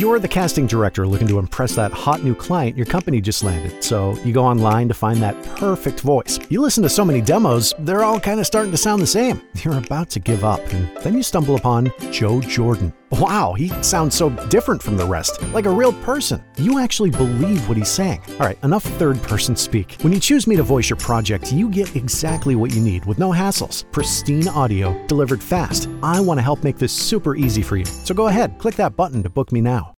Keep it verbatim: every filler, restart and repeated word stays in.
You're the casting director looking to impress that hot new client your company just landed, so you go online to find that perfect voice. You listen to so many demos, they're all kind of starting to sound the same. You're about to give up, and then you stumble upon Joe Jordan. Wow, he sounds so different from the rest, like a real person. You actually believe what he's saying. All right, enough third-person speak. When you choose me to voice your project, you get exactly what you need with no hassles. Pristine audio, delivered fast. I want to help make this super easy for you. So go ahead, click that button to book me now.